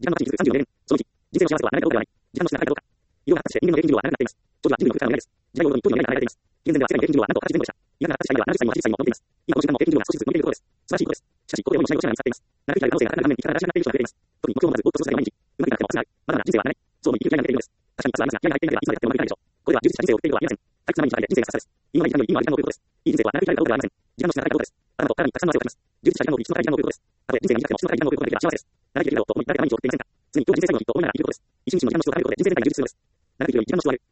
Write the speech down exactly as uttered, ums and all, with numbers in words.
時間の価値に気づくさんじゅうよねん。そのいち、人生の幸せは何らかのではない。時間の質が高いかどうか。色が発達して人間の平均寿命は長くなっています。長寿は人類の空間の未来です。時代ごとに一人の未来が考えられています。現在では世界の平均寿命はなんとはちじゅうねんでした。今が発達した今ではななじゅっさいにもはちじゅっさいにも残っています。今この瞬間も平均寿命が少しずつ伸びているところです。素晴らしいことです。しかし、ここで思い失いをしないように使っています。長く生きられる可能性が高くなる場面に力が新しくなっている人が増えています。特に目標を持たずぼーっと過ごすだけが毎日。うまくいかなくても焦らない。まだまだ人生は長い。そう思い、生きる気合が抜けているのです。確かに明日はありますが、気合が入っていなければいつまでやってもうまくいかないでしょう。これは充実した人生を送っているとは言えません。退屈な毎日ばかりで人生がささです。今まで時間より今は時間を送ることです。いい人生は長く生きられるかどうかではありません。時間の質が高いかどうかです。あなたとさらにたくさんの汗をかきます。充実した時間を送り、質の高い時間を送ることです。たとえ人生が短くても質の高い時間を送ることができれば幸せです。長生きできるだろうと思い、誰かが毎日を送っていませんか。常に今日人生最後の日と思いながら生きることです。一日の時間の質を高いことで人生全体が充実するのです。長生きより時間の質を上げる。